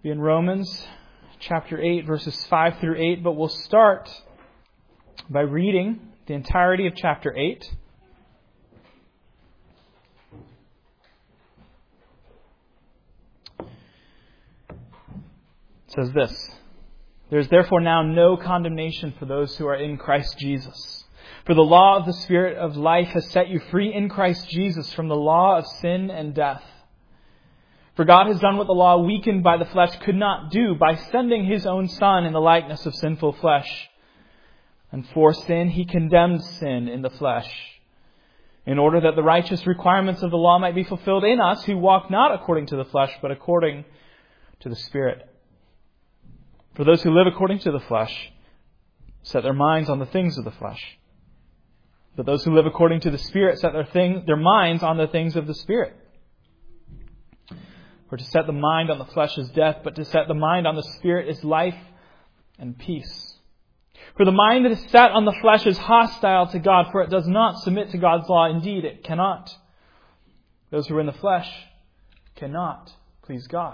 Be in Romans chapter 8, verses 5 through 8, but we'll start by reading the entirety of chapter 8. It says this: "There is therefore now no condemnation for those who are in Christ Jesus. For the law of the Spirit of life has set you free in Christ Jesus from the law of sin and death. For God has done what the law, weakened by the flesh, could not do by sending His own Son in the likeness of sinful flesh. And for sin, He condemned sin in the flesh, in order that the righteous requirements of the law might be fulfilled in us who walk not according to the flesh, but according to the Spirit. For those who live according to the flesh set their minds on the things of the flesh. But those who live according to the Spirit set their minds on the things of the Spirit. For to set the mind on the flesh is death, but to set the mind on the Spirit is life and peace. For the mind that is set on the flesh is hostile to God, for it does not submit to God's law. Indeed, it cannot. Those who are in the flesh cannot please God.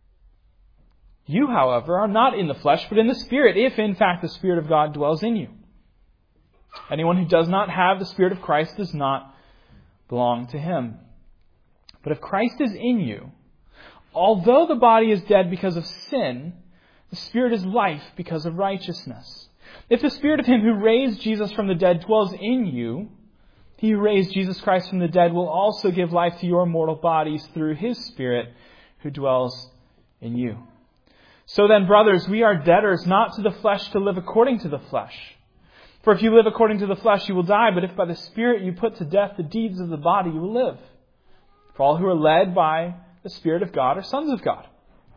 You, however, are not in the flesh, but in the Spirit, if in fact the Spirit of God dwells in you. Anyone who does not have the Spirit of Christ does not belong to Him. But if Christ is in you, although the body is dead because of sin, the Spirit is life because of righteousness. If the Spirit of Him who raised Jesus from the dead dwells in you, He who raised Jesus Christ from the dead will also give life to your mortal bodies through His Spirit who dwells in you. So then, brothers, we are debtors not to the flesh to live according to the flesh. For if you live according to the flesh, you will die. But if by the Spirit you put to death the deeds of the body, you will live. For all who are led by the Spirit of God are sons of God.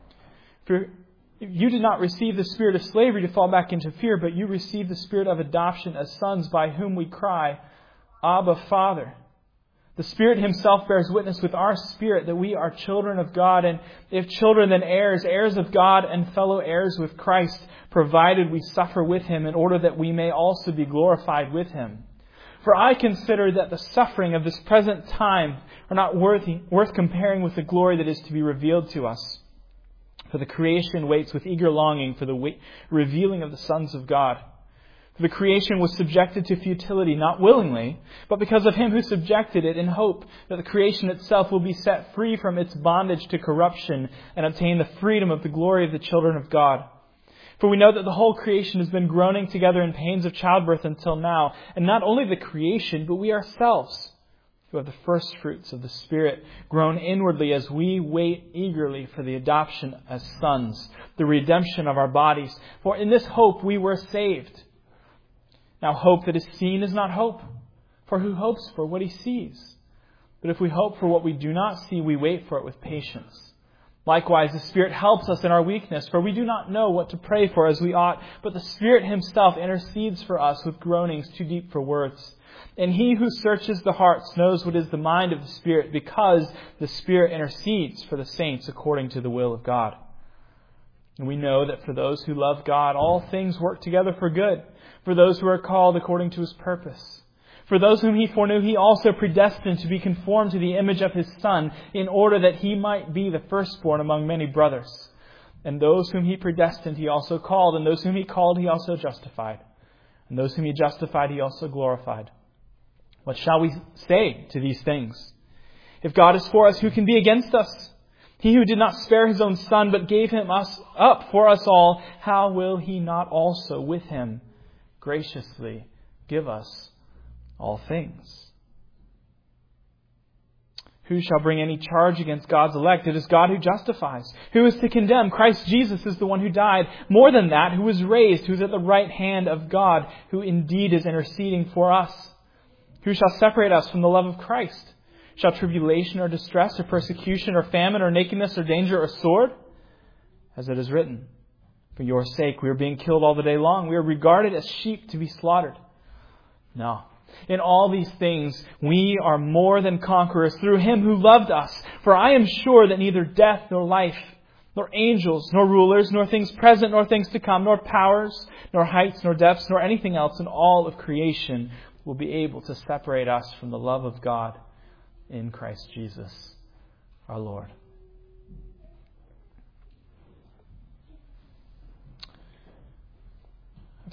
For you did not receive the spirit of slavery to fall back into fear, but you received the Spirit of adoption as sons, by whom we cry, Abba, Father. The Spirit Himself bears witness with our spirit that we are children of God, and if children, then heirs, heirs of God and fellow heirs with Christ, provided we suffer with Him, in order that we may also be glorified with Him. For I consider that the suffering of this present time are not worth comparing with the glory that is to be revealed to us. For the creation waits with eager longing for the revealing of the sons of God. For the creation was subjected to futility, not willingly, but because of Him who subjected it, in hope that the creation itself will be set free from its bondage to corruption and obtain the freedom of the glory of the children of God. For we know that the whole creation has been groaning together in pains of childbirth until now. And not only the creation, but we ourselves, who have the first fruits of the Spirit, groan inwardly as we wait eagerly for the adoption as sons, the redemption of our bodies. For in this hope we were saved. Now hope that is seen is not hope, for who hopes for what he sees? But if we hope for what we do not see, we wait for it with patience. Likewise, the Spirit helps us in our weakness, for we do not know what to pray for as we ought, but the Spirit Himself intercedes for us with groanings too deep for words. And He who searches the hearts knows what is the mind of the Spirit, because the Spirit intercedes for the saints according to the will of God. And we know that for those who love God, all things work together for good, for those who are called according to His purpose. For those whom He foreknew, He also predestined to be conformed to the image of His Son, in order that He might be the firstborn among many brothers. And those whom He predestined, He also called. And those whom He called, He also justified. And those whom He justified, He also glorified. What shall we say to these things? If God is for us, who can be against us? He who did not spare His own Son, but gave Him up for us all, how will He not also with Him graciously give us all things? Who shall bring any charge against God's elect? It is God who justifies. Who is to condemn? Christ Jesus is the one who died. More than that, who was raised, who is at the right hand of God, who indeed is interceding for us. Who shall separate us from the love of Christ? Shall tribulation or distress or persecution or famine or nakedness or danger or sword? As it is written, for your sake we are being killed all the day long. We are regarded as sheep to be slaughtered. No. In all these things, we are more than conquerors through Him who loved us. For I am sure that neither death nor life, nor angels, nor rulers, nor things present, nor things to come, nor powers, nor heights, nor depths, nor anything else in all of creation will be able to separate us from the love of God in Christ Jesus, our Lord.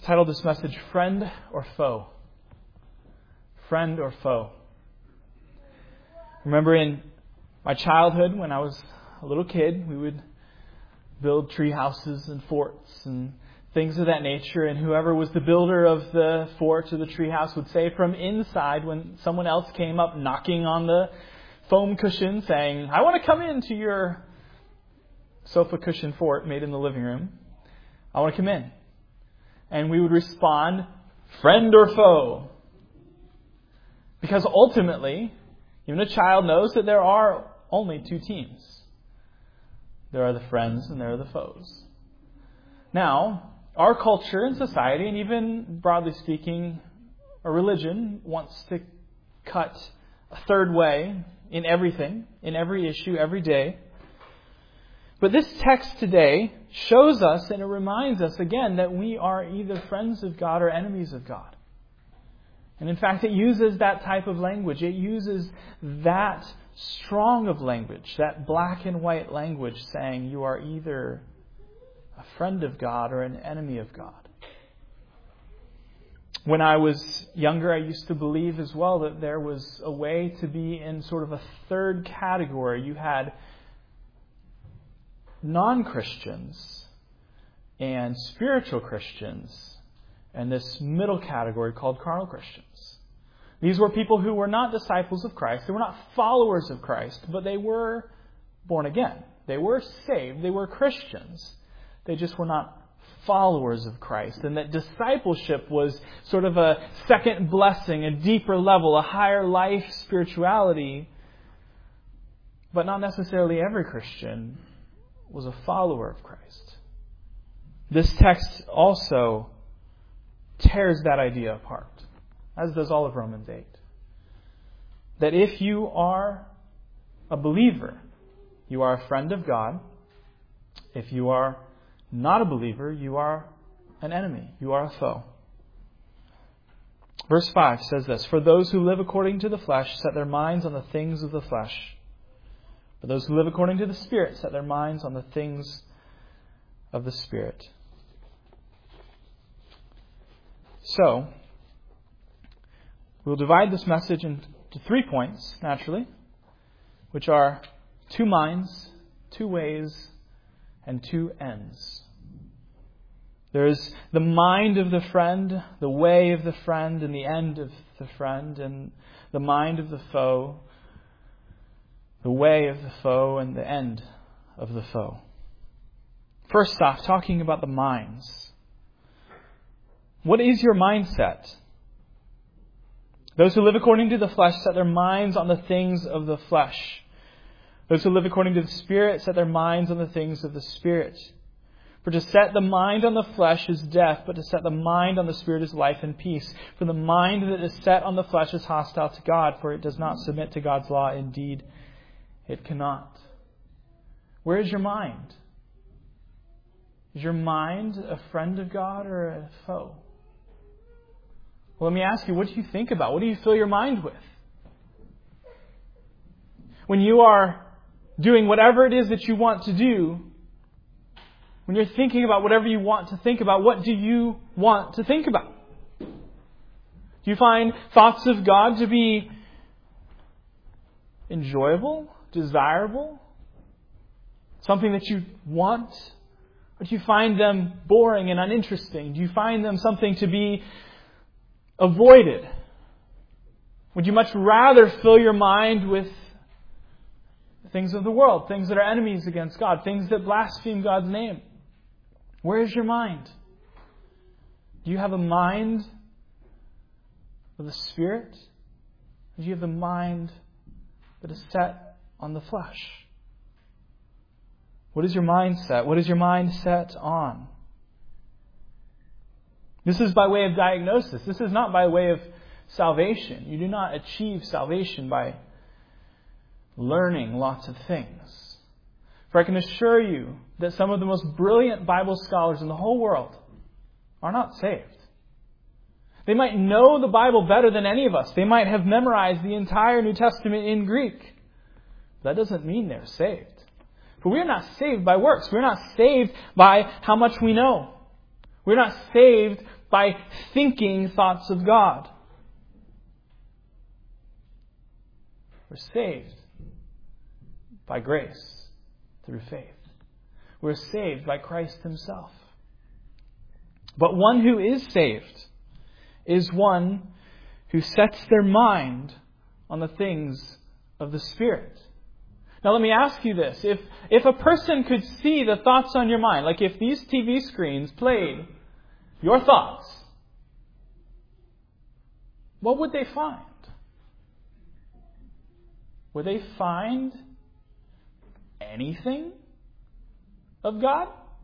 titled this message, Friend or Foe? Friend or foe? Remember in my childhood, when I was a little kid, we would build tree houses and forts and things of that nature, and whoever was the builder of the fort or the tree house would say from inside, when someone else came up knocking on the foam cushion saying, "I want to come into your sofa cushion fort made in the living room. I want to come in." And we would respond, "Friend or foe?" Because ultimately, even a child knows that there are only two teams. There are the friends and there are the foes. Now, our culture and society, and even broadly speaking, our religion, wants to cut a third way in everything, in every issue, every day. But this text today shows us and it reminds us again that we are either friends of God or enemies of God. And in fact, it uses that type of language. It uses that strong of language, that black and white language, saying you are either a friend of God or an enemy of God. When I was younger, I used to believe as well that there was a way to be in sort of a third category. You had non-Christians and spiritual Christians, and this middle category called carnal Christians. These were people who were not disciples of Christ. They were not followers of Christ, but they were born again. They were saved. They were Christians. They just were not followers of Christ. And that discipleship was sort of a second blessing, a deeper level, a higher life spirituality. But not necessarily every Christian was a follower of Christ. This text also tears that idea apart, as does all of Romans 8. That if you are a believer, you are a friend of God. If you are not a believer, you are an enemy. You are a foe. Verse 5 says this, "For those who live according to the flesh set their minds on the things of the flesh. But those who live according to the Spirit set their minds on the things of the Spirit." So, we'll divide this message into 3 points, naturally, which are 2 minds, 2 ways, and 2 ends. There is the mind of the friend, the way of the friend, and the end of the friend, and the mind of the foe, the way of the foe, and the end of the foe. First off, talking about the minds. What is your mindset? Those who live according to the flesh set their minds on the things of the flesh. Those who live according to the Spirit set their minds on the things of the Spirit. For to set the mind on the flesh is death, but to set the mind on the Spirit is life and peace. For the mind that is set on the flesh is hostile to God, for it does not submit to God's law. Indeed, it cannot. Where is your mind? Is your mind a friend of God or a foe? Well, let me ask you, what do you think about? What do you fill your mind with? When you are doing whatever it is that you want to do, when you're thinking about whatever you want to think about, what do you want to think about? Do you find thoughts of God to be enjoyable, desirable, something that you want? Or do you find them boring and uninteresting? Do you find them something to be avoided? Would you much rather fill your mind with things of the world, things that are enemies against God, things that blaspheme God's name? Where is your mind? Do you have a mind of the Spirit? Or do you have the mind that is set on the flesh? What is your mindset? What is your mind set on? This is by way of diagnosis. This is not by way of salvation. You do not achieve salvation by learning lots of things. For I can assure you that some of the most brilliant Bible scholars in the whole world are not saved. They might know the Bible better than any of us. They might have memorized the entire New Testament in Greek. That doesn't mean they're saved. For we are not saved by works. We're not saved by how much we know. We're not saved by thinking thoughts of God. We're saved by grace through faith. We're saved by Christ Himself. But one who is saved is one who sets their mind on the things of the Spirit. Now let me ask you this. If a person could see the thoughts on your mind, like if these TV screens played your thoughts, what would they find? Would they find anything of God?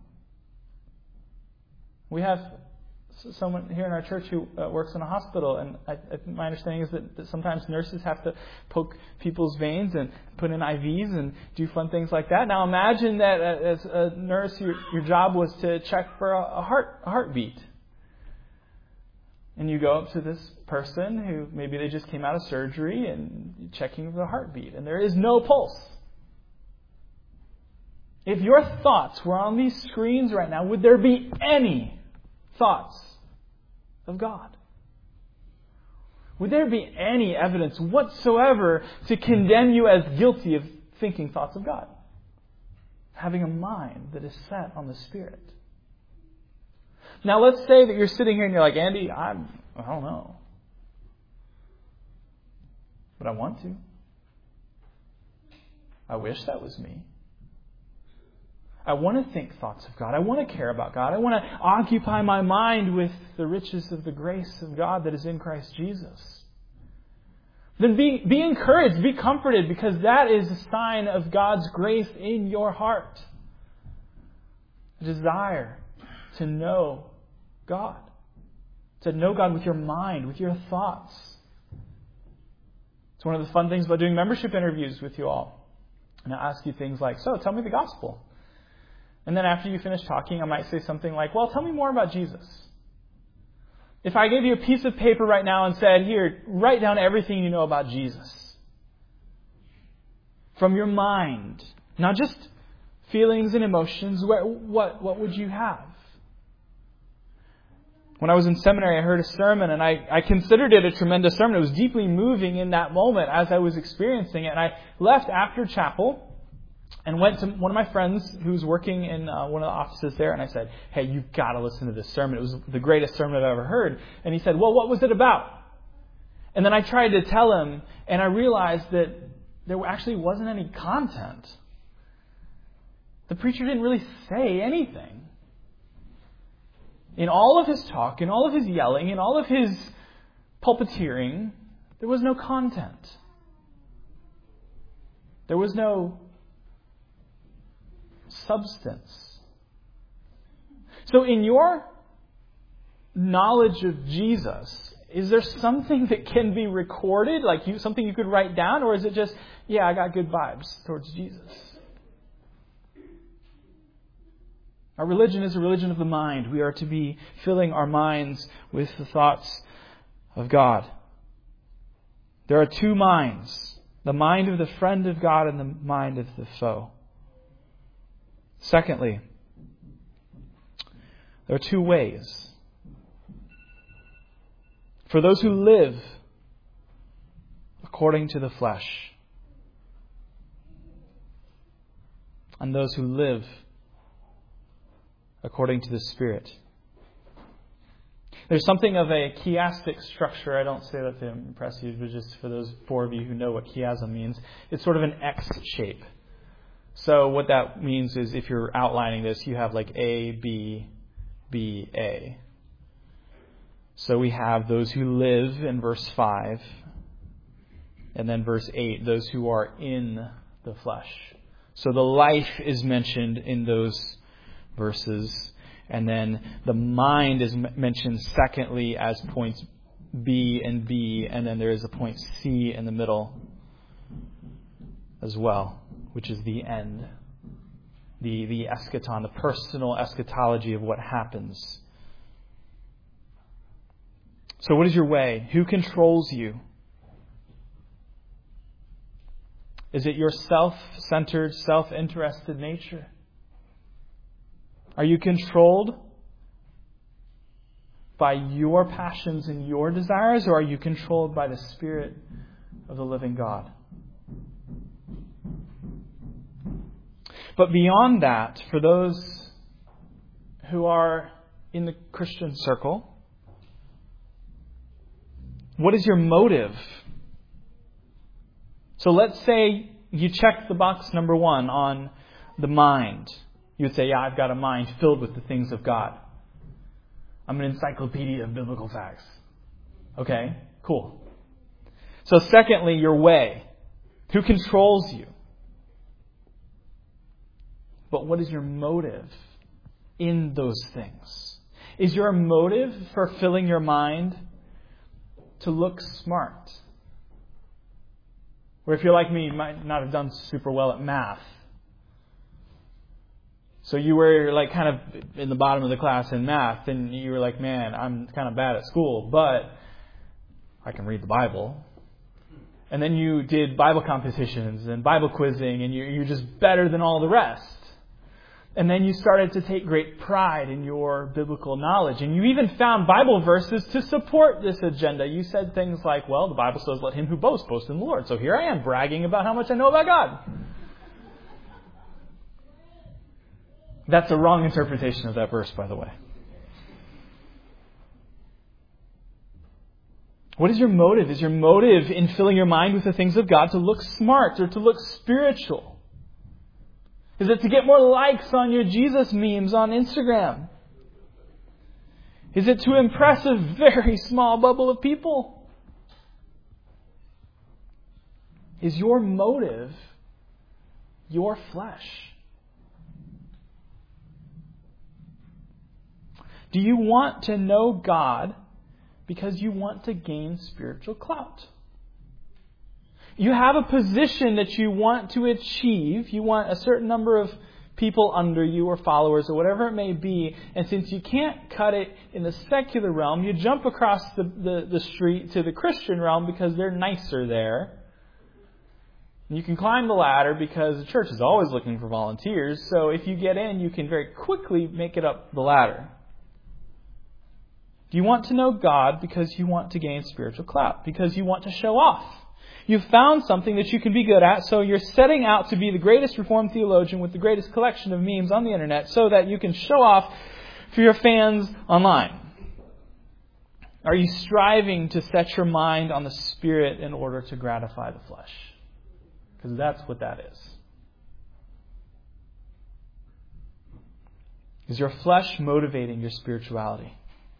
We have someone here in our church who works in a hospital, and my understanding is that sometimes nurses have to poke people's veins and put in IVs and do fun things like that. Now imagine that as a nurse, your job was to check for a heartbeat. And you go up to this person who maybe they just came out of surgery and checking the heartbeat, and there is no pulse. If your thoughts were on these screens right now, would there be any thoughts of God? Would there be any evidence whatsoever to condemn you as guilty of thinking thoughts of God? Having a mind that is set on the Spirit. Now let's say that you're sitting here and you're like, Andy, I don't know. But I want to. I wish that was me. I want to think thoughts of God. I want to care about God. I want to occupy my mind with the riches of the grace of God that is in Christ Jesus. Then be encouraged, be comforted, because that is a sign of God's grace in your heart. A desire to know God. To know God with your mind, with your thoughts. It's one of the fun things about doing membership interviews with you all. And I'll ask you things like, so tell me the gospel. And then after you finish talking, I might say something like, well, tell me more about Jesus. If I gave you a piece of paper right now and said, here, write down everything you know about Jesus. From your mind. Not just feelings and emotions. What would you have? When I was in seminary, I heard a sermon, and I considered it a tremendous sermon. It was deeply moving in that moment as I was experiencing it. And I left after chapel and went to one of my friends who was working in one of the offices there, and I said, hey, you've got to listen to this sermon. It was the greatest sermon I've ever heard. And he said, well, what was it about? And then I tried to tell him, and I realized that there actually wasn't any content. The preacher didn't really say anything. In all of his talk, in all of his yelling, in all of his pulpiteering, there was no content. There was no substance. So in your knowledge of Jesus, is there something that can be recorded, like something you could write down, or is it just, yeah, I got good vibes towards Jesus? Our religion is a religion of the mind. We are to be filling our minds with the thoughts of God. There are two minds, the mind of the friend of God and the mind of the foe. Secondly, there are two ways. For those who live according to the flesh, and those who live according to the Spirit. There's something of a chiastic structure. I don't say that to impress you, but just for those four of you who know what chiasm means. It's sort of an X shape. So what that means is if you're outlining this, you have like A, B, B, A. So we have those who live in verse 5. And then verse 8, those who are in the flesh. So the life is mentioned in those verses. And then the mind is mentioned secondly as points B and B. And then there is a point C in the middle as well, which is the end. The eschaton, the personal eschatology of what happens. So what is your way? Who controls you? Is it your self-centered, self-interested nature? Are you controlled by your passions and your desires, or are you controlled by the Spirit of the living God? But beyond that, for those who are in the Christian circle, what is your motive? So let's say you check the box number 1 on the mind. You would say, yeah, I've got a mind filled with the things of God. I'm an encyclopedia of biblical facts. Okay, cool. So secondly, your way. Who controls you? But what is your motive in those things? Is your motive for filling your mind to look smart? Or if you're like me, you might not have done super well at math. So you were like kind of in the bottom of the class in math, and you were like, man, I'm kind of bad at school, but I can read the Bible. And then you did Bible competitions and Bible quizzing, and you're just better than all the rest. And then you started to take great pride in your biblical knowledge. And you even found Bible verses to support this agenda. You said things like, well, the Bible says, let him who boasts, boast in the Lord. So here I am bragging about how much I know about God. That's a wrong interpretation of that verse, by the way. What is your motive? Is your motive in filling your mind with the things of God to look smart or to look spiritual? Is it to get more likes on your Jesus memes on Instagram? Is it to impress a very small bubble of people? Is your motive your flesh? Do you want to know God because you want to gain spiritual clout? You have a position that you want to achieve. You want a certain number of people under you or followers or whatever it may be. And since you can't cut it in the secular realm, you jump across the street to the Christian realm because they're nicer there. And you can climb the ladder because the church is always looking for volunteers. So if you get in, you can very quickly make it up the ladder. Do you want to know God because you want to gain spiritual clout? Because you want to show off? You've found something that you can be good at, so you're setting out to be the greatest Reformed theologian with the greatest collection of memes on the internet so that you can show off for your fans online. Are you striving to set your mind on the Spirit in order to gratify the flesh? Because that's what that is. Is your flesh motivating your spirituality?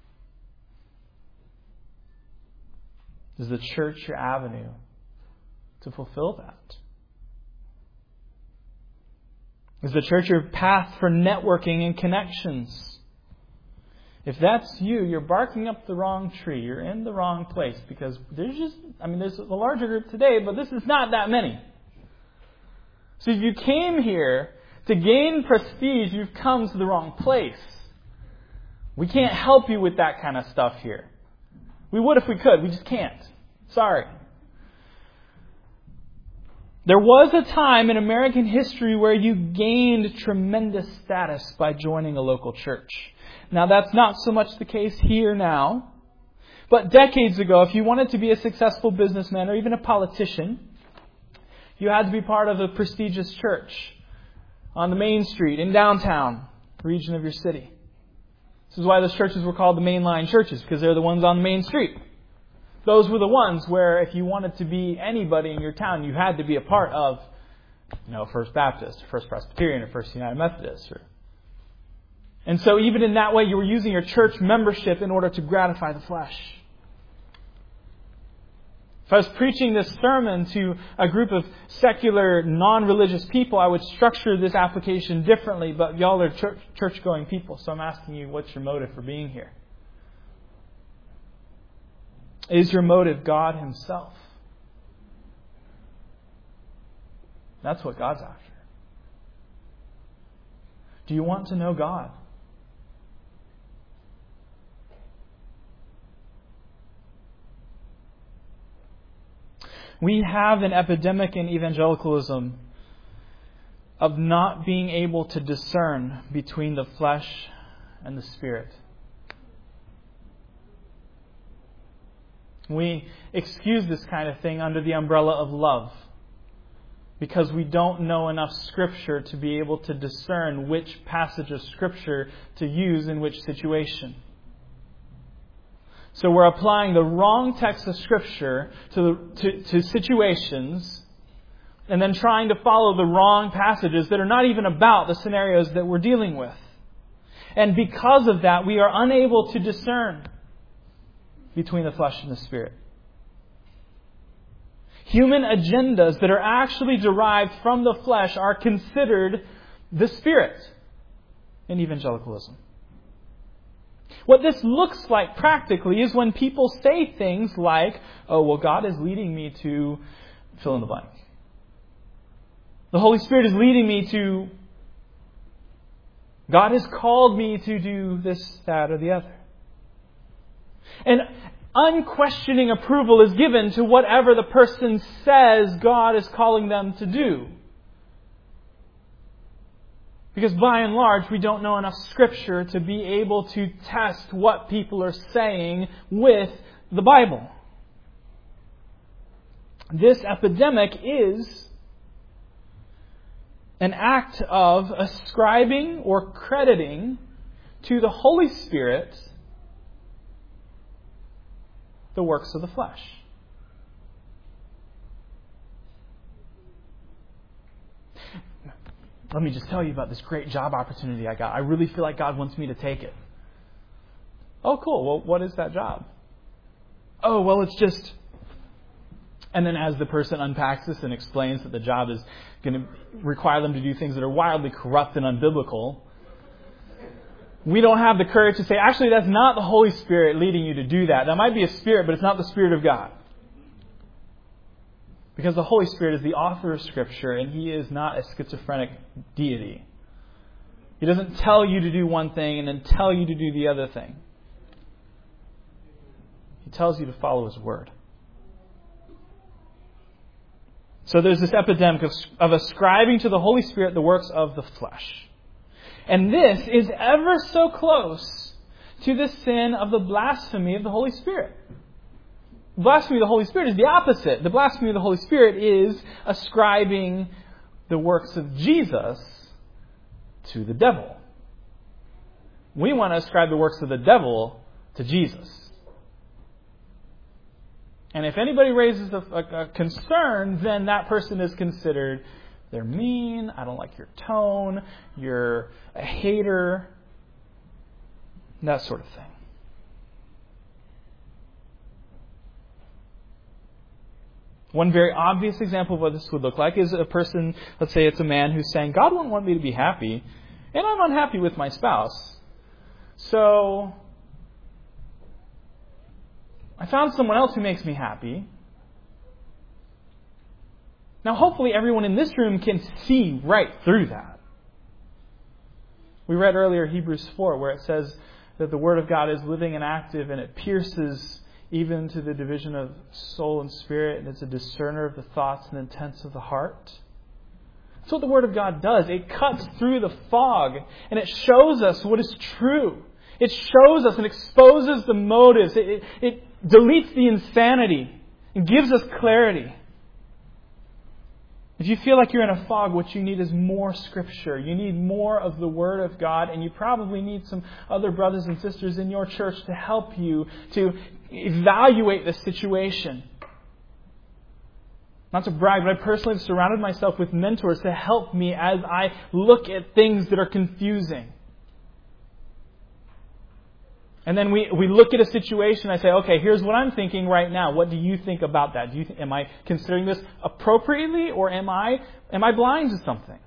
Is the church your avenue to fulfill that? Is the church your path for networking and connections? If that's you, you're barking up the wrong tree. You're in the wrong place because there's a larger group today, but this is not that many. So if you came here to gain prestige, you've come to the wrong place. We can't help you with that kind of stuff here. We would if we could. We just can't. Sorry. There was a time in American history where you gained tremendous status by joining a local church. Now, that's not so much the case here now. But decades ago, if you wanted to be a successful businessman or even a politician, you had to be part of a prestigious church on the main street in downtown region of your city. This is why those churches were called the mainline churches, because they're the ones on the main street. Those were the ones where if you wanted to be anybody in your town, you had to be a part of, First Baptist, or First Presbyterian, or First United Methodist. And so even in that way, you were using your church membership in order to gratify the flesh. If I was preaching this sermon to a group of secular, non-religious people, I would structure this application differently, but y'all are church-going people, so I'm asking you, what's your motive for being here? Is your motive God Himself? That's what God's after. Do you want to know God? We have an epidemic in evangelicalism of not being able to discern between the flesh and the Spirit. We excuse this kind of thing under the umbrella of love, because we don't know enough Scripture to be able to discern which passage of Scripture to use in which situation. So we're applying the wrong text of Scripture to situations, and then trying to follow the wrong passages that are not even about the scenarios that we're dealing with. And because of that, we are unable to discern between the flesh and the Spirit. Human agendas that are actually derived from the flesh are considered the Spirit in evangelicalism. What this looks like practically is when people say things like, oh, well, God is leading me to fill in the blank. The Holy Spirit is leading me to... God has called me to do this, that, or the other. And unquestioning approval is given to whatever the person says God is calling them to do. Because by and large, we don't know enough Scripture to be able to test what people are saying with the Bible. This epidemic is an act of ascribing or crediting to the Holy Spirit the works of the flesh. Let me just tell you about this great job opportunity I got. I really feel like God wants me to take it. Oh, cool. Well, what is that job? Oh, well, it's just... And then as the person unpacks this and explains that the job is going to require them to do things that are wildly corrupt and unbiblical, we don't have the courage to say, actually, that's not the Holy Spirit leading you to do that. That might be a spirit, but it's not the Spirit of God. Because the Holy Spirit is the author of Scripture, and He is not a schizophrenic deity. He doesn't tell you to do one thing and then tell you to do the other thing. He tells you to follow His Word. So there's this epidemic of ascribing to the Holy Spirit the works of the flesh. And this is ever so close to the sin of the blasphemy of the Holy Spirit. The blasphemy of the Holy Spirit is the opposite. The blasphemy of the Holy Spirit is ascribing the works of Jesus to the devil. We want to ascribe the works of the devil to Jesus. And if anybody raises a concern, then that person is considered, they're mean, I don't like your tone, you're a hater, that sort of thing. One very obvious example of what this would look like is a person, let's say it's a man who's saying, God wouldn't want me to be happy, and I'm unhappy with my spouse. So I found someone else who makes me happy. Now, hopefully everyone in this room can see right through that. We read earlier Hebrews 4, where it says that the Word of God is living and active, and it pierces even to the division of soul and spirit, and it's a discerner of the thoughts and intents of the heart. That's what the Word of God does. It cuts through the fog, and it shows us what is true. It shows us and exposes the motives. It deletes the insanity and gives us clarity. If you feel like you're in a fog, what you need is more Scripture. You need more of the Word of God, and you probably need some other brothers and sisters in your church to help you to evaluate the situation. Not to brag, but I personally have surrounded myself with mentors to help me as I look at things that are confusing. And then we look at a situation, I say, okay, here's what I'm thinking right now. What do you think about that? Am I considering this appropriately, or am I blind to something?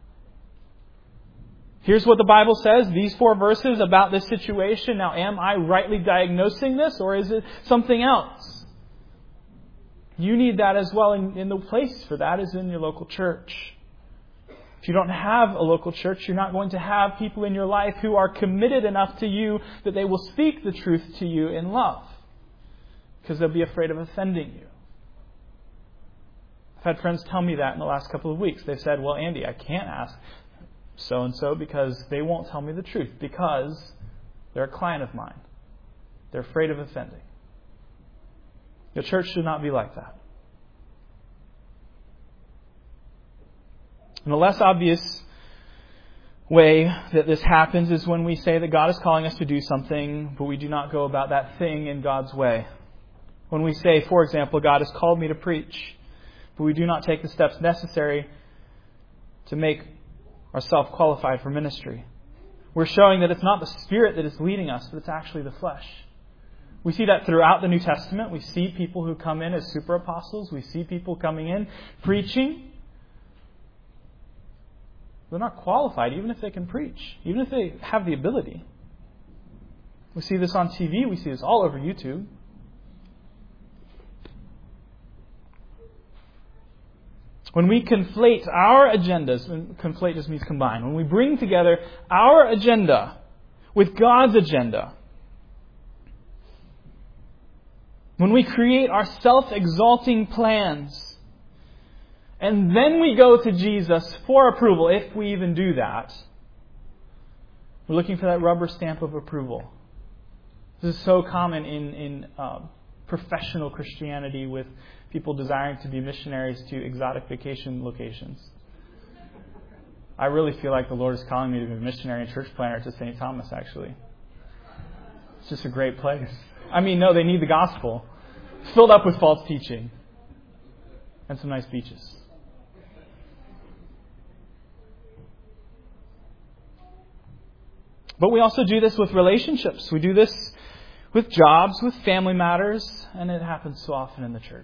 Here's what the Bible says, these 4 verses about this situation. Now, am I rightly diagnosing this, or is it something else? You need that as well, and the place for that is in your local church. If you don't have a local church, you're not going to have people in your life who are committed enough to you that they will speak the truth to you in love, because they'll be afraid of offending you. I've had friends tell me that in the last couple of weeks. They've said, well, Andy, I can't ask so-and-so because they won't tell me the truth, because they're a client of mine. They're afraid of offending. The church should not be like that. And the less obvious way that this happens is when we say that God is calling us to do something, but we do not go about that thing in God's way. When we say, for example, God has called me to preach, but we do not take the steps necessary to make ourselves qualified for ministry. We're showing that it's not the Spirit that is leading us, but it's actually the flesh. We see that throughout the New Testament. We see people who come in as super apostles. We see people coming in preaching. They're not qualified, even if they can preach, even if they have the ability. We see this on TV. We see this all over YouTube. When we conflate our agendas, and conflate just means combine, when we bring together our agenda with God's agenda, when we create our self-exalting plans, and then we go to Jesus for approval, if we even do that, we're looking for that rubber stamp of approval. This is so common in professional Christianity with people desiring to be missionaries to exotic vacation locations. I really feel like the Lord is calling me to be a missionary and church planner to St. Thomas, actually. It's just a great place. I mean, no, they need the gospel. It's filled up with false teaching. And some nice beaches. But we also do this with relationships. We do this with jobs, with family matters, and it happens so often in the church.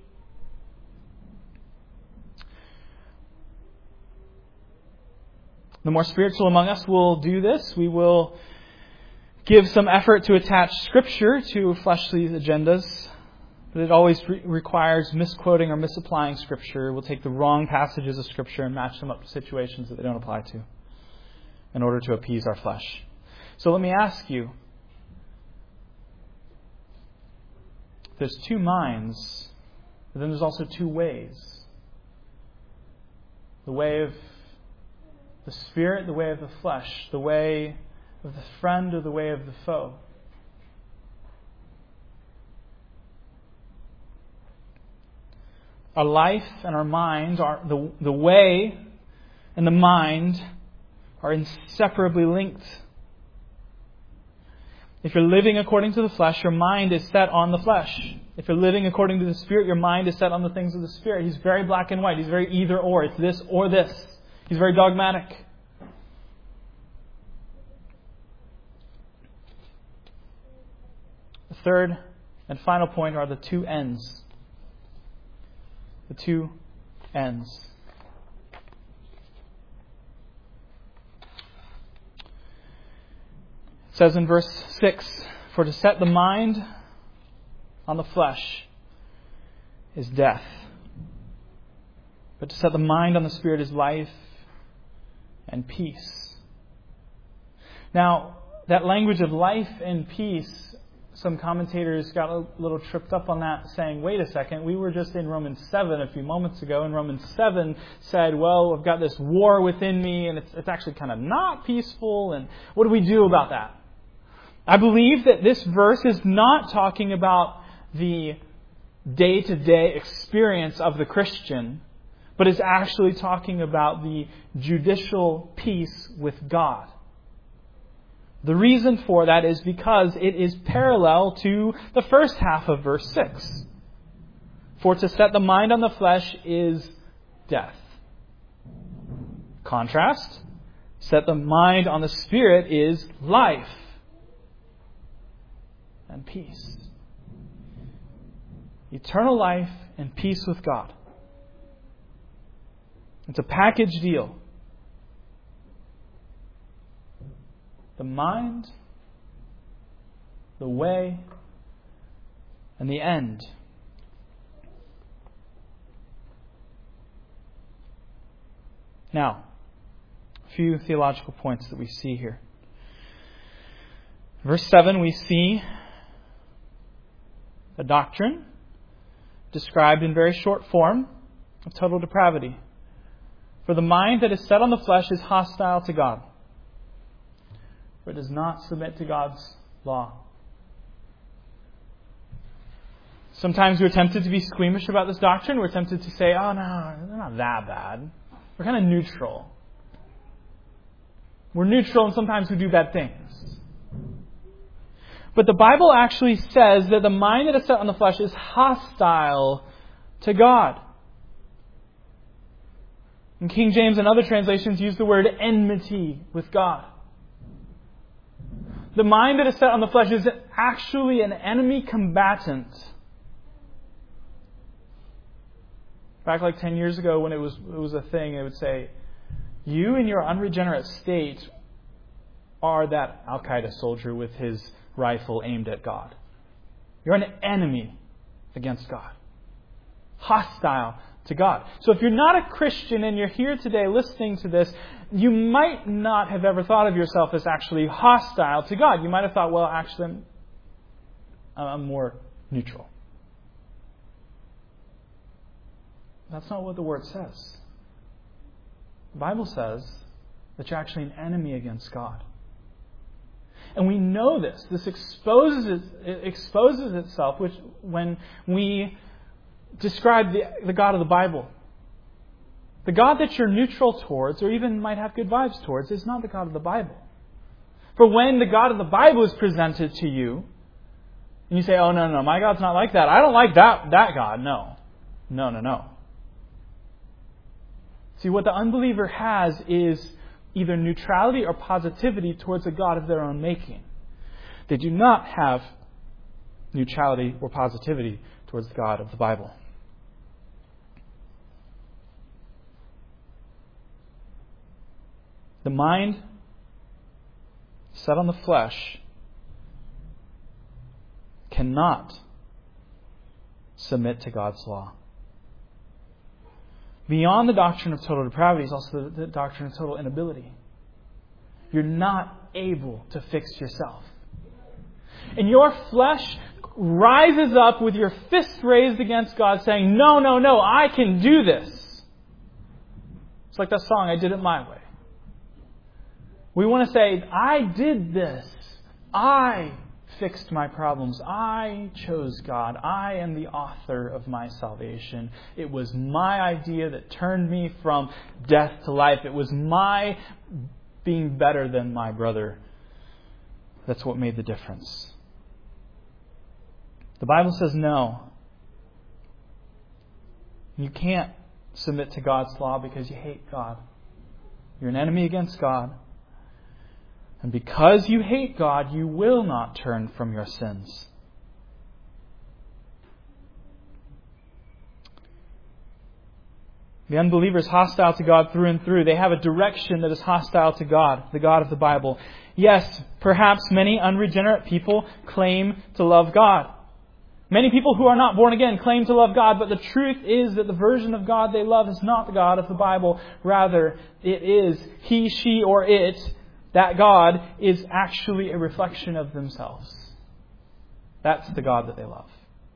The more spiritual among us will do this. We will give some effort to attach Scripture to fleshly agendas, but it always requires misquoting or misapplying Scripture. We'll take the wrong passages of Scripture and match them up to situations that they don't apply to in order to appease our flesh. So let me ask you, there's two minds, but then there's also two ways. The way of the Spirit, the way of the flesh, the way of the friend or the way of the foe. Our life and our mind, the way and the mind are inseparably linked. If you're living according to the flesh, your mind is set on the flesh. If you're living according to the Spirit, your mind is set on the things of the Spirit. He's very black and white. He's very either or. It's this or this. He's very dogmatic. The third and final point are the two ends. The two ends. It says in verse 6, "For to set the mind on the flesh is death, but to set the mind on the Spirit is life and peace." Now, that language of life and peace, some commentators got a little tripped up on that, saying, wait a second, we were just in Romans 7 a few moments ago, and Romans 7 said, well, I've got this war within me, and it's actually kind of not peaceful, and what do we do about that? I believe that this verse is not talking about the day-to-day experience of the Christian, but is actually talking about the judicial peace with God. The reason for that is because it is parallel to the first half of verse 6. For to set the mind on the flesh is death. Contrast, set the mind on the Spirit is life and peace. Eternal life and peace with God. It's a package deal. The mind, the way, and the end. Now, a few theological points that we see here. Verse 7, we see a doctrine described in very short form of total depravity. For the mind that is set on the flesh is hostile to God, for it does not submit to God's law. Sometimes we're tempted to be squeamish about this doctrine. We're tempted to say, oh no, they're not that bad. We're kind of neutral. We're neutral and sometimes we do bad things. But the Bible actually says that the mind that is set on the flesh is hostile to God. And King James and other translations use the word enmity with God. The mind that is set on the flesh is actually an enemy combatant. Back like 10 years ago when it was a thing, it would say, you in your unregenerate state are that Al-Qaeda soldier with his rifle aimed at God. You're an enemy against God. Hostile to God. So if you're not a Christian and you're here today listening to this, you might not have ever thought of yourself as actually hostile to God. You might have thought, well, actually, I'm more neutral. That's not what the Word says. The Bible says that you're actually an enemy against God. And we know this. This exposes itself when we describe the God of the Bible. The God that you're neutral towards, or even might have good vibes towards, is not the God of the Bible. For when the God of the Bible is presented to you, and you say, oh, no, my God's not like that. I don't like that God. No. See, what the unbeliever has is either neutrality or positivity towards a God of their own making. They do not have neutrality or positivity towards the God of the Bible. The mind set on the flesh cannot submit to God's law. Beyond the doctrine of total depravity is also the doctrine of total inability. You're not able to fix yourself. And your flesh rises up with your fist raised against God saying, no, I can do this. It's like that song, I Did It My Way. We want to say, I did this. I fixed my problems. I chose God. I am the author of my salvation. It was my idea that turned me from death to life. It was my being better than my brother. That's what made the difference. The Bible says no. You can't submit to God's law because you hate God. You're an enemy against God. And because you hate God, you will not turn from your sins. The unbeliever is hostile to God through and through. They have a direction that is hostile to God, the God of the Bible. Yes, perhaps many unregenerate people claim to love God. Many people who are not born again claim to love God, but the truth is that the version of God they love is not the God of the Bible. Rather, it is he, she, or it. That God is actually a reflection of themselves. That's the God that they love.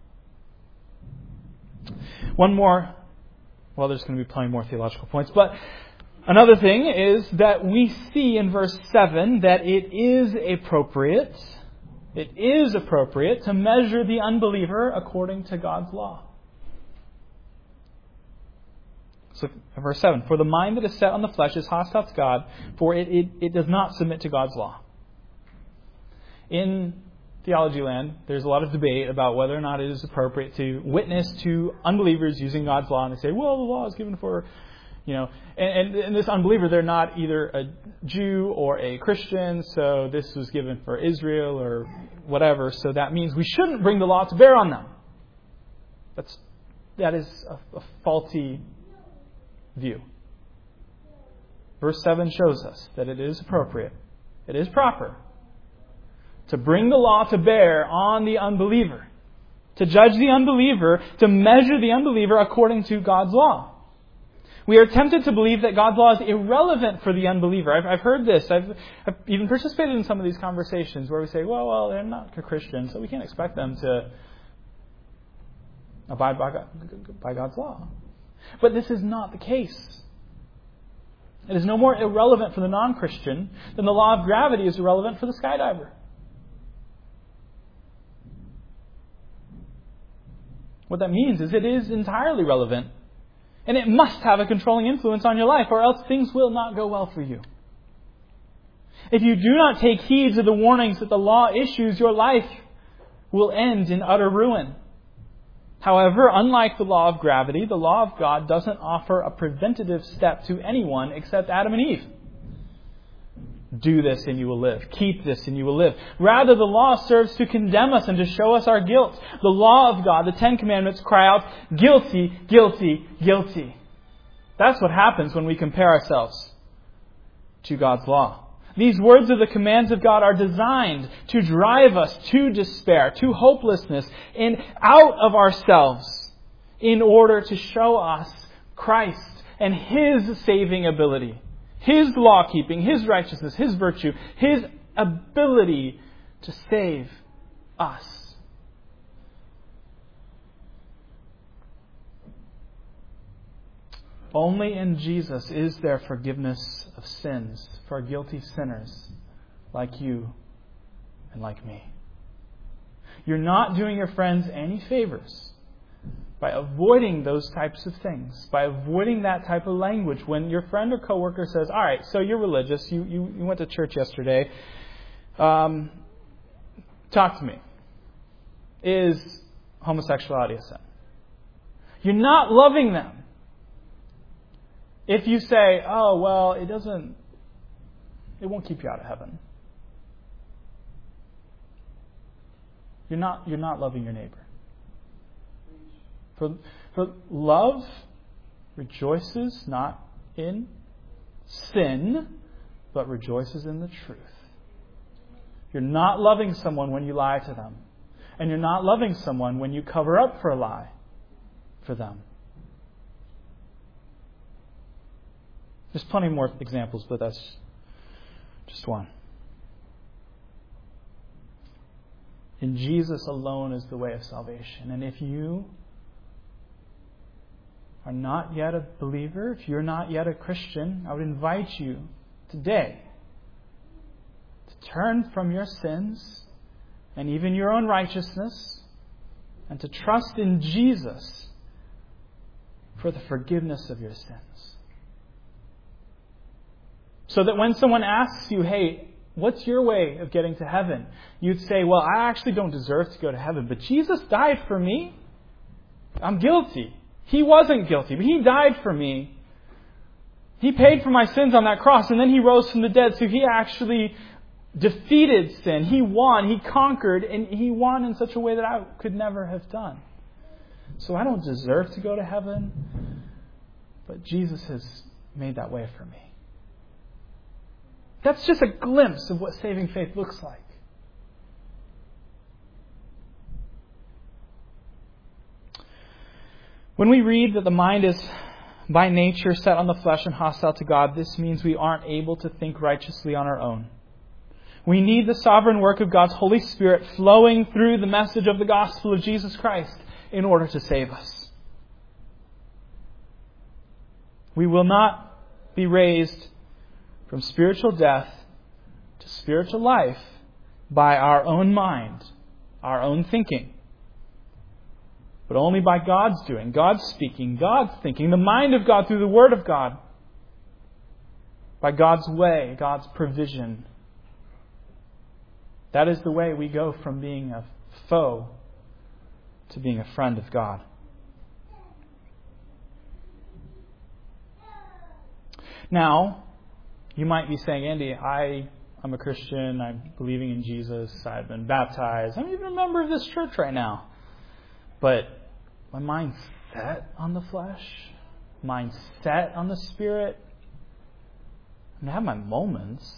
One more. Well, there's going to be plenty more theological points. But another thing is that we see in verse 7 that it is appropriate to measure the unbeliever according to God's law. So, verse 7, for the mind that is set on the flesh is hostile to God, for it does not submit to God's law. In theology land, there's a lot of debate about whether or not it is appropriate to witness to unbelievers using God's law. And they say, well, the law is given for, and this unbeliever, they're not either a Jew or a Christian, so this was given for Israel or whatever. So that means we shouldn't bring the law to bear on them. That is a faulty view. Verse 7 shows us that it is appropriate, it is proper to bring the law to bear on the unbeliever, to judge the unbeliever, to measure the unbeliever according to God's law. We are tempted to believe that God's law is irrelevant for the unbeliever. I've heard this. I've even participated in some of these conversations where we say, well, they're not a Christian, so we can't expect them to abide by God's law. But this is not the case. It is no more irrelevant for the non-Christian than the law of gravity is irrelevant for the skydiver. What that means is it is entirely relevant. And it must have a controlling influence on your life, or else things will not go well for you. If you do not take heed to the warnings that the law issues, your life will end in utter ruin. However, unlike the law of gravity, the law of God doesn't offer a preventative step to anyone except Adam and Eve. Do this and you will live. Keep this and you will live. Rather, the law serves to condemn us and to show us our guilt. The law of God, the Ten Commandments, cry out, guilty, guilty, guilty. That's what happens when we compare ourselves to God's law. These words of the commands of God are designed to drive us to despair, to hopelessness, and out of ourselves in order to show us Christ and His saving ability, His law-keeping, His righteousness, His virtue, His ability to save us. Only in Jesus is there forgiveness of sins for guilty sinners like you and like me. You're not doing your friends any favors by avoiding those types of things, by avoiding that type of language. When your friend or coworker says, all right, so you're religious, you went to church yesterday, talk to me. Is homosexuality a sin? You're not loving them. If you say, oh, well, it won't keep you out of heaven. You're not loving your neighbor. For love rejoices not in sin, but rejoices in the truth. You're not loving someone when you lie to them. And you're not loving someone when you cover up for a lie for them. There's plenty more examples, but that's just one. In Jesus alone is the way of salvation. And if you are not yet a believer, if you're not yet a Christian, I would invite you today to turn from your sins and even your own righteousness and to trust in Jesus for the forgiveness of your sins. So that when someone asks you, hey, what's your way of getting to heaven? You'd say, well, I actually don't deserve to go to heaven, but Jesus died for me. I'm guilty. He wasn't guilty, but He died for me. He paid for my sins on that cross, and then He rose from the dead, so He actually defeated sin. He won. He conquered, and He won in such a way that I could never have done. So I don't deserve to go to heaven, but Jesus has made that way for me. That's just a glimpse of what saving faith looks like. When we read that the mind is by nature set on the flesh and hostile to God, this means we aren't able to think righteously on our own. We need the sovereign work of God's Holy Spirit flowing through the message of the gospel of Jesus Christ in order to save us. We will not be raised from spiritual death to spiritual life by our own mind, our own thinking, but only by God's doing, God's speaking, God's thinking, the mind of God through the Word of God, by God's way, God's provision. That is the way we go from being a foe to being a friend of God. Now, you might be saying, Andy, I'm a Christian, I'm believing in Jesus, I've been baptized, I'm even a member of this church right now. But my mind's set on the flesh, mind's set on the Spirit. I have my moments.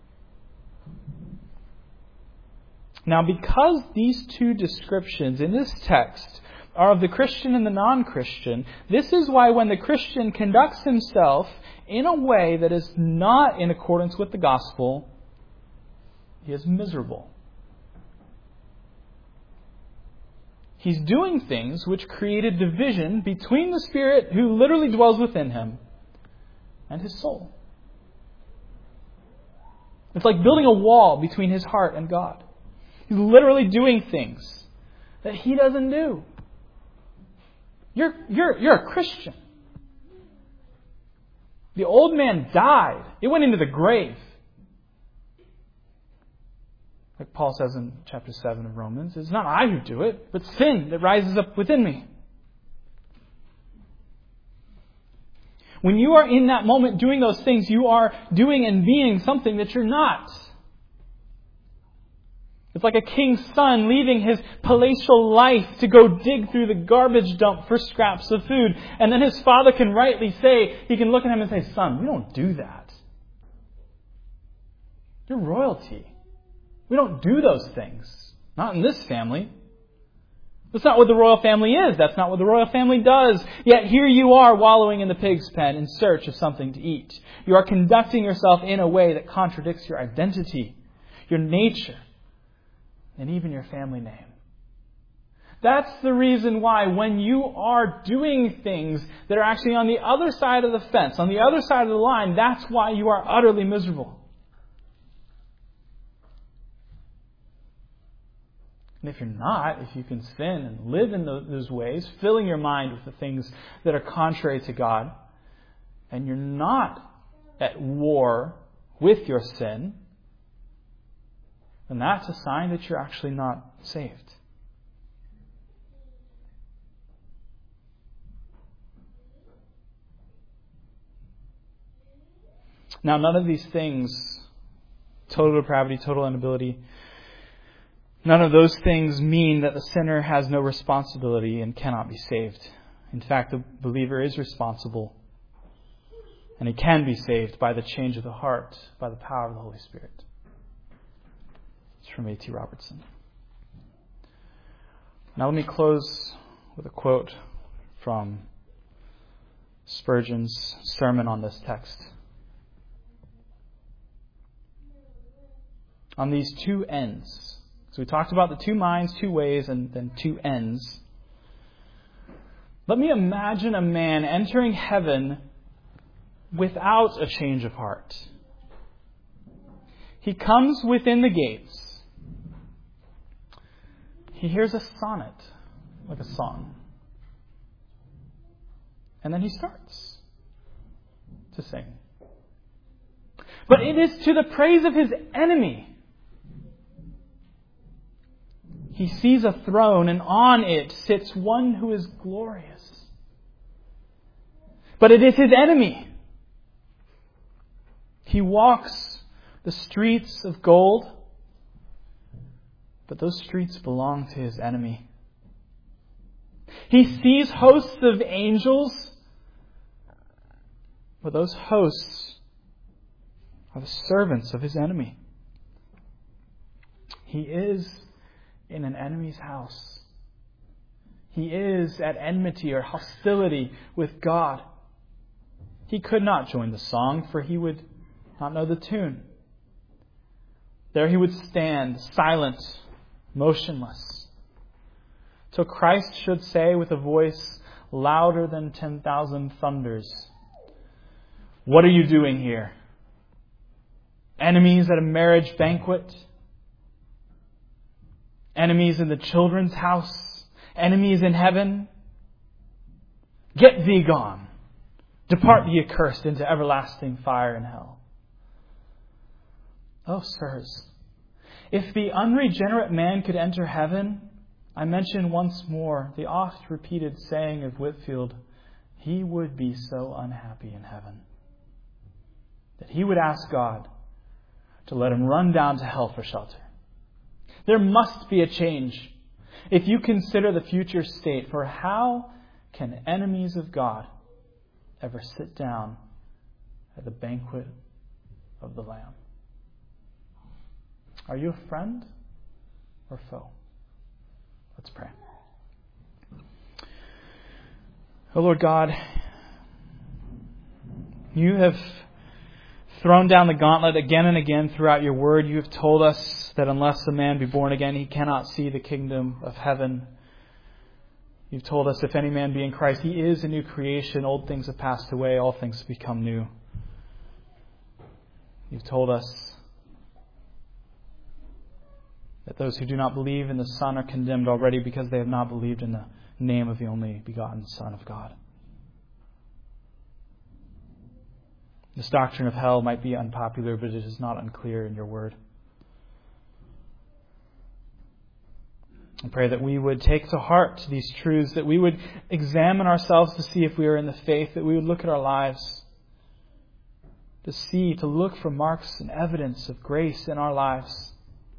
Now, because these two descriptions in this text are of the Christian and the non-Christian, this is why when the Christian conducts himself in a way that is not in accordance with the gospel, he is miserable. He's doing things which create a division between the Spirit who literally dwells within him and his soul. It's like building a wall between his heart and God. He's literally doing things that he doesn't do. You're a Christian. The old man died. It went into the grave. Like Paul says in chapter 7 of Romans, it's not I who do it, but sin that rises up within me. When you are in that moment doing those things, you are doing and being something that you're not. It's like a king's son leaving his palatial life to go dig through the garbage dump for scraps of food. And then his father can rightly say, he can look at him and say, son, we don't do that. You're royalty. We don't do those things. Not in this family. That's not what the royal family is. That's not what the royal family does. Yet here you are wallowing in the pig's pen in search of something to eat. You are conducting yourself in a way that contradicts your identity, your nature, and even your family name. That's the reason why when you are doing things that are actually on the other side of the fence, on the other side of the line, that's why you are utterly miserable. And if you're not, if you can sin and live in those ways, filling your mind with the things that are contrary to God, and you're not at war with your sin, then that's a sign that you're actually not saved. Now, none of these things, total depravity, total inability, none of those things mean that the sinner has no responsibility and cannot be saved. In fact, the believer is responsible, and he can be saved by the change of the heart, by the power of the Holy Spirit. It's from A.T. Robertson. Now let me close with a quote from Spurgeon's sermon on this text. On these two ends. So we talked about the two minds, two ways, and then two ends. Let me imagine a man entering heaven without a change of heart. He comes within the gates. He hears a sonnet, like a song. And then he starts to sing. But it is to the praise of his enemy. He sees a throne, and on it sits one who is glorious. But it is his enemy. He walks the streets of gold, but those streets belong to his enemy. He sees hosts of angels, but those hosts are the servants of his enemy. He is in an enemy's house. He is at enmity or hostility with God. He could not join the song, for he would not know the tune. There he would stand, silent, motionless, till Christ should say with a voice louder than 10,000 thunders, "What are you doing here? Enemies at a marriage banquet? Enemies in the children's house? Enemies in heaven? Get thee gone. Depart ye accursed into everlasting fire and hell." Oh, sirs, if the unregenerate man could enter heaven, I mention once more the oft-repeated saying of Whitefield, he would be so unhappy in heaven that he would ask God to let him run down to hell for shelter. There must be a change if you consider the future state, for how can enemies of God ever sit down at the banquet of the Lamb? Are you a friend or foe? Let's pray. Oh Lord God, you have thrown down the gauntlet again and again throughout your word. You have told us that unless a man be born again, he cannot see the kingdom of heaven. You've told us if any man be in Christ, he is a new creation. Old things have passed away, all things have become new. You've told us that those who do not believe in the Son are condemned already because they have not believed in the name of the only begotten Son of God. This doctrine of hell might be unpopular, but it is not unclear in your word. I pray that we would take to heart these truths, that we would examine ourselves to see if we are in the faith, that we would look at our lives to look for marks and evidence of grace in our lives,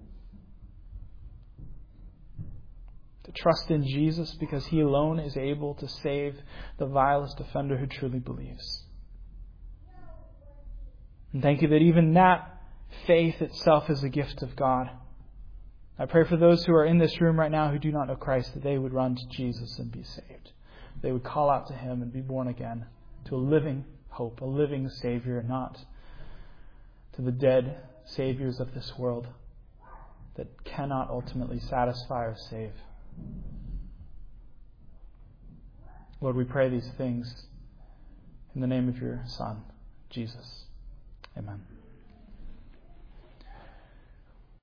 to trust in Jesus because He alone is able to save the vilest offender who truly believes. And thank you that even that faith itself is a gift of God. I pray for those who are in this room right now who do not know Christ, that they would run to Jesus and be saved. They would call out to Him and be born again to a living hope, a living Savior, not to the dead saviors of this world that cannot ultimately satisfy or save. Lord, we pray these things in the name of your Son, Jesus. Amen.